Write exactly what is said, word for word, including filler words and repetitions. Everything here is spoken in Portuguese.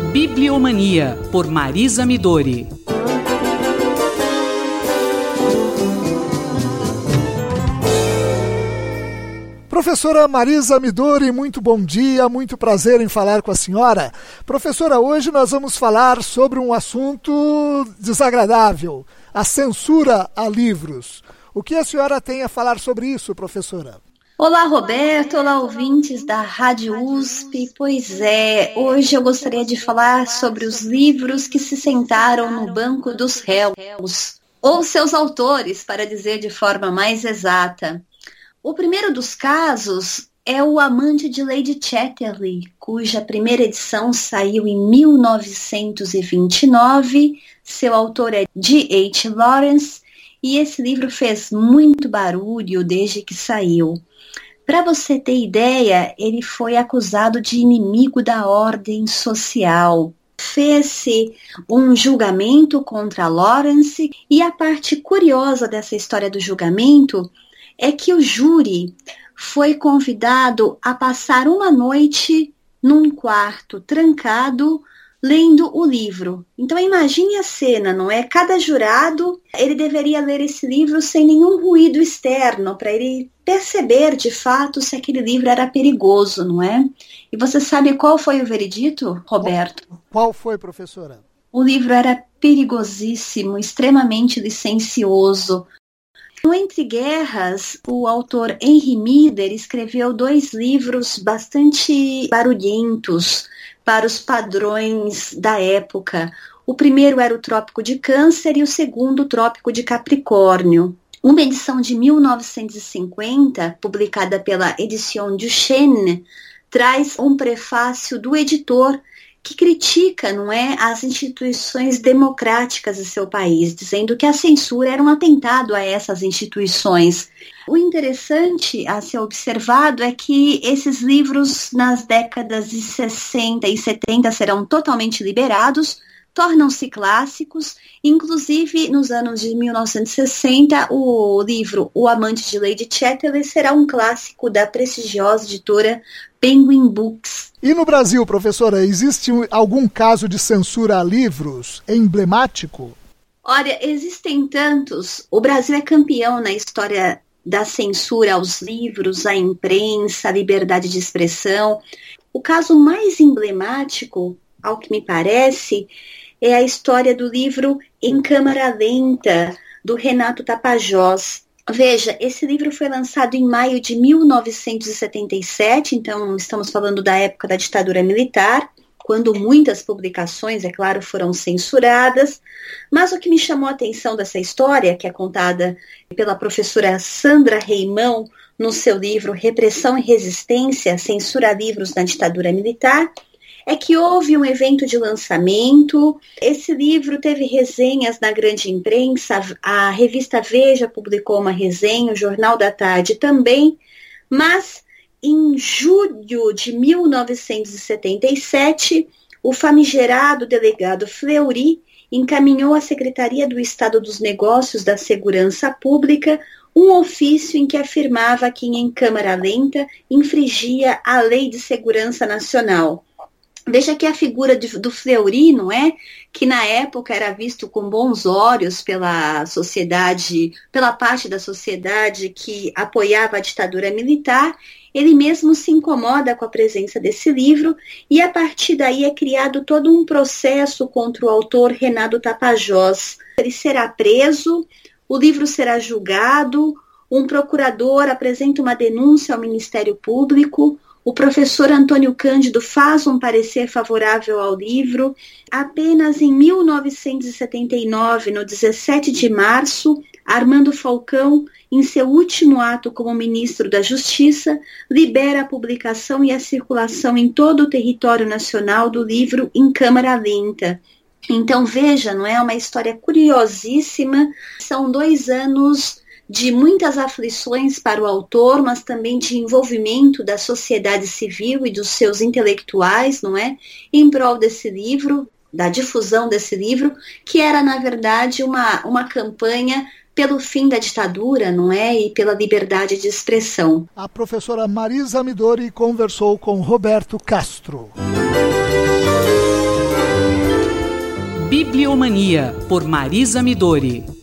Bibliomania, por Marisa Midori. Professora Marisa Midori, muito bom dia, muito prazer em falar com a senhora. Professora, hoje nós vamos falar sobre um assunto desagradável, a censura a livros. O que a senhora tem a falar sobre isso, professora? Olá, Roberto, olá, ouvintes da Rádio U S P. Pois é, hoje eu gostaria de falar sobre os livros que se sentaram no banco dos réus, ou seus autores, para dizer de forma mais exata. O primeiro dos casos é O Amante de Lady Chatterley, cuja primeira edição saiu em mil novecentos e vinte e nove. Seu autor é D H Lawrence e esse livro fez muito barulho desde que saiu. Para você ter ideia, ele foi acusado de inimigo da ordem social. Fez-se um julgamento contra Lawrence e a parte curiosa dessa história do julgamento é que o júri foi convidado a passar uma noite num quarto trancado lendo o livro. Então imagine a cena, não é? Cada jurado, ele deveria ler esse livro sem nenhum ruído externo, para ele perceber de fato se aquele livro era perigoso, não é? E você sabe qual foi o veredito, Roberto? Qual foi, professora? O livro era perigosíssimo, extremamente licencioso. No Entre Guerras, o autor Henry Miller escreveu dois livros bastante barulhentos para os padrões da época. O primeiro era o Trópico de Câncer e o segundo o Trópico de Capricórnio. Uma edição de mil novecentos e cinquenta, publicada pela Edition Duchesne, traz um prefácio do editor que critica, não é, as instituições democráticas do seu país, dizendo que a censura era um atentado a essas instituições. O interessante a ser observado é que esses livros nas décadas de sessenta e setenta serão totalmente liberados, tornam-se clássicos, inclusive nos anos de mil novecentos e sessenta o livro O Amante de Lady Chatterley será um clássico da prestigiosa editora Penguin Books. E no Brasil, professora, existe algum caso de censura a livros emblemático? Olha, existem tantos. O Brasil é campeão na história da censura aos livros, à imprensa, à liberdade de expressão. O caso mais emblemático, ao que me parece, é a história do livro Em Câmara Lenta, do Renato Tapajós. Veja, esse livro foi lançado em maio de mil novecentos e setenta e sete, então estamos falando da época da ditadura militar, quando muitas publicações, é claro, foram censuradas. Mas o que me chamou a atenção dessa história, que é contada pela professora Sandra Reimão no seu livro Repressão e Resistência, Censura a Livros na Ditadura Militar, é que houve um evento de lançamento. Esse livro teve resenhas na grande imprensa, a revista Veja publicou uma resenha, o Jornal da Tarde também, mas em julho de mil novecentos e setenta e sete, o famigerado delegado Fleury encaminhou à Secretaria do Estado dos Negócios da Segurança Pública um ofício em que afirmava que Em Câmara Lenta infringia a Lei de Segurança Nacional. Veja que a figura de, do Fleury, não é? Que na época era visto com bons olhos pela sociedade, pela parte da sociedade que apoiava a ditadura militar, ele mesmo se incomoda com a presença desse livro e a partir daí é criado todo um processo contra o autor Renato Tapajós. Ele será preso, o livro será julgado, um procurador apresenta uma denúncia ao Ministério Público, o professor Antônio Cândido faz um parecer favorável ao livro. Apenas em mil novecentos e setenta e nove, no dezessete de março, Armando Falcão, em seu último ato como ministro da Justiça, libera a publicação e a circulação em todo o território nacional do livro Em Câmara Lenta. Então veja, não é uma história curiosíssima, são dois anos de muitas aflições para o autor, mas também de envolvimento da sociedade civil e dos seus intelectuais, não é? Em prol desse livro, da difusão desse livro, que era, na verdade, uma, uma campanha pelo fim da ditadura, não é? E pela liberdade de expressão. A professora Marisa Midori conversou com Roberto Castro. Bibliomania, por Marisa Midori.